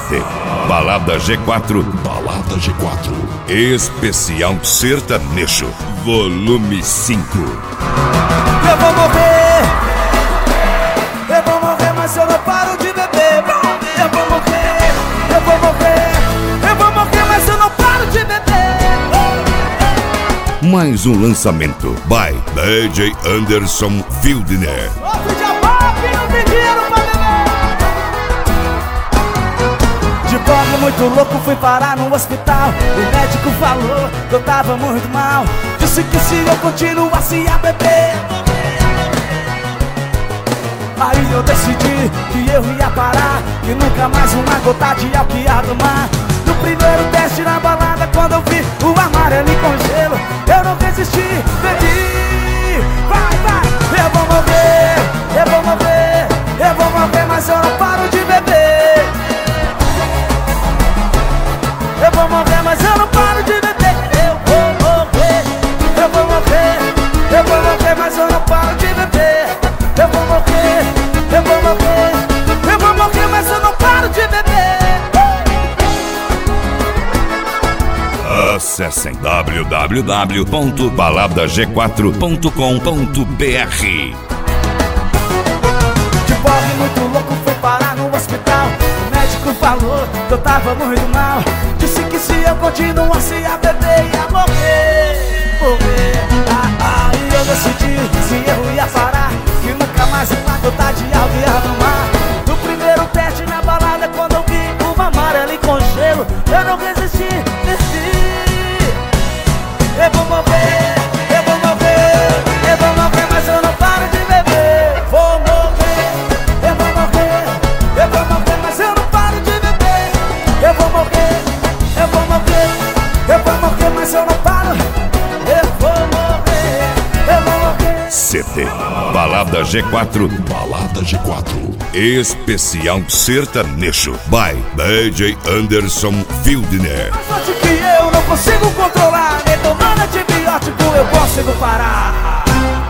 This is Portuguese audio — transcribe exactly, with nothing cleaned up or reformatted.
sete. Balada G quatro. Balada G quatro. Especial sertanejo, volume cinco. Eu vou morrer, eu vou morrer, mas eu não paro de beber. Eu vou morrer, eu vou morrer, eu vou morrer, mas eu não paro de beber. Mais um lançamento by D J Anderson Fildner. Outro dia pobre, não tem dinheiro pra beber. De pobre muito louco fui parar no hospital. O médico falou que eu tava muito mal. Disse que se eu continuasse a beber, aí eu decidi que eu ia parar, que nunca mais uma gota de álcool ia tomar. No primeiro teste na balada, quando eu vi o amarelo com gelo, eu não resisti, bebi. Vai, vai, eu vou morrer, eu vou morrer, eu vou morrer, mas eu não paro de beber. Eu vou morrer, mas eu não paro de beber. Eu vou morrer, eu vou morrer, eu vou morrer, mas eu não paro de beber. Eu vou morrer, eu vou morrer, eu vou morrer, mas eu não paro de beber. Acessem w w w ponto balada g quatro ponto com ponto b r. De pobre muito louco fui parar no hospital. O médico falou que eu tava muito mal. Disse que se eu continuasse a beber ia morrer, morrer. Ah, aí eu decidi se eu ia parar, que nunca mais uma gota de álcool ia tomar. No primeiro teste na balada, quando eu vi uma amarela com gelo, eu não resisti, desci. Eu vou morrer, eu vou morrer, eu vou morrer, mas eu não paro de beber. Vou morrer, eu vou morrer, eu vou morrer, mas eu não paro de beber. Eu vou morrer, eu vou morrer, eu vou morrer, mas eu não paro. Eu vou morrer, eu vou morrer. C D Balada G quatro. Balada G quatro. Especial sertanejo by D J Anderson Fildner. Mas sorte que eu não consigo controlar, nem tomando antibiótico eu consigo parar.